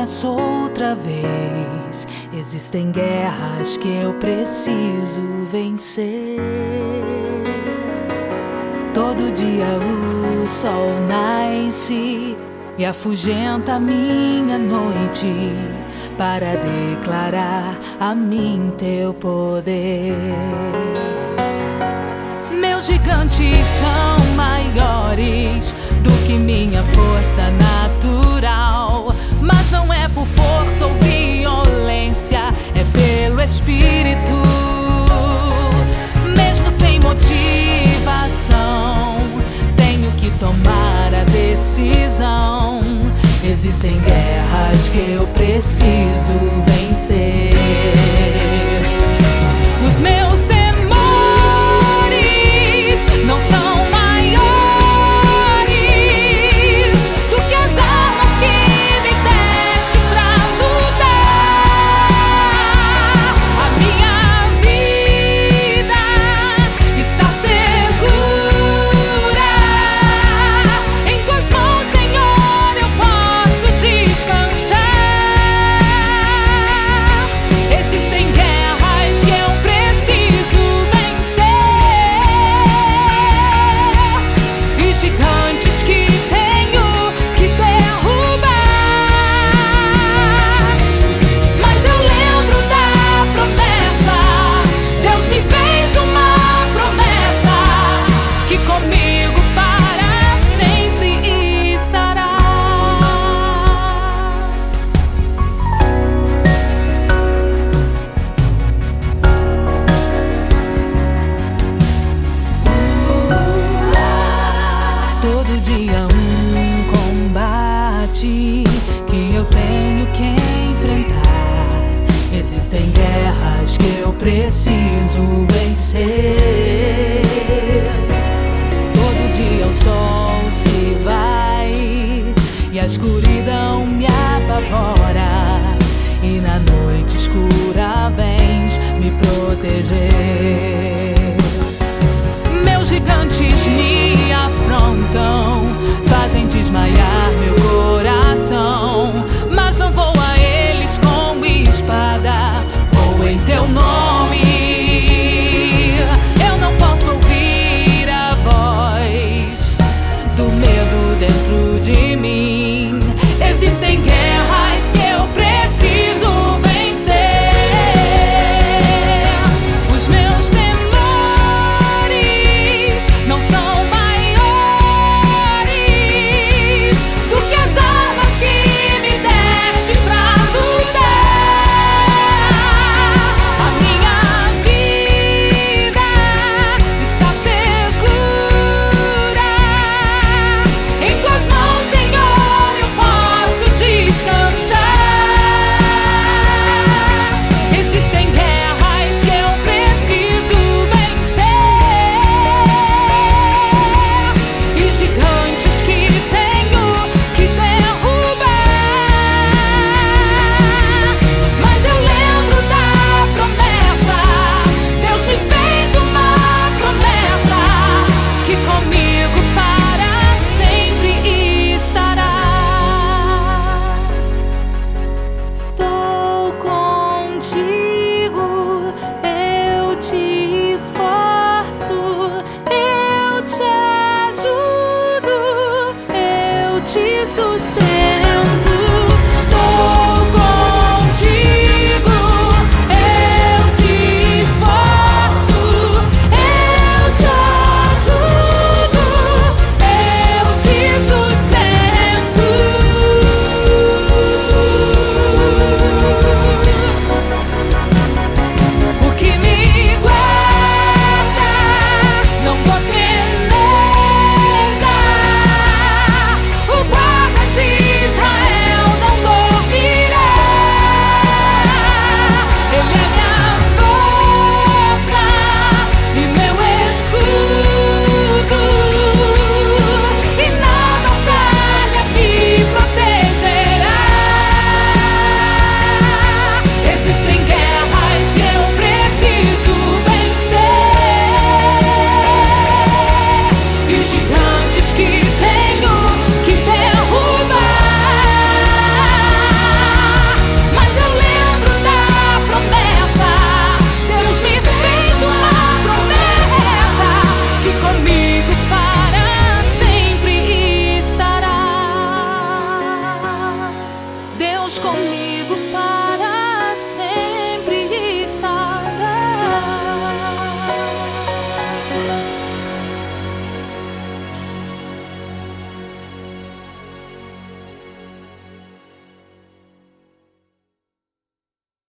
começo outra vez. Existem guerras que eu preciso vencer. Todo dia o sol nasce e afugenta a minha noite, para declarar a mim teu poder. Meus gigantes são maiores do que minha força natural, mas não é por força ou violência, é pelo Espírito. Mesmo sem motivação, tenho que tomar a decisão. Existem guerras que eu preciso vencer. Os meus temores não são maiores do que as armas que me deste pra lutar. A minha vida está segura em tuas mãos, Senhor, eu posso descansar. Existem guerras que eu preciso vencer e gigantes que tenho que derrubar. Mas eu lembro da promessa, Deus me fez uma promessa, que comigo para sempre estará. Todo dia um combate que eu tenho que enfrentar. Existem guerras que eu preciso vencer. Todo dia o sol se vai e a escuridão me apavora, e na noite escura vens me proteger. Meus gigantes me afrontam, fazem desmaiar meu coração, mas não vou a eles com espada, vou em teu nome. Eu não posso ouvir a voz do medo dentro de mim. Existem guerras que eu preciso vencer. Os meus temores não são maiores do que as armas que me deste pra lutar. A minha vida está segura em tuas mãos, Senhor, eu posso descansar. Existem guerras que eu preciso vencer e gigantes que tenho que derrubar. Mas eu lembro da promessa, Deus me fez uma promessa, que comigo para sempre estará. Estou contigo, eu te esforço, eu te ajudo, eu te sustento. Estou contigo, eu te esforço, eu te ajudo, eu te sustento. O que me guarda não bosqueja, o guarda de Israel. comigo.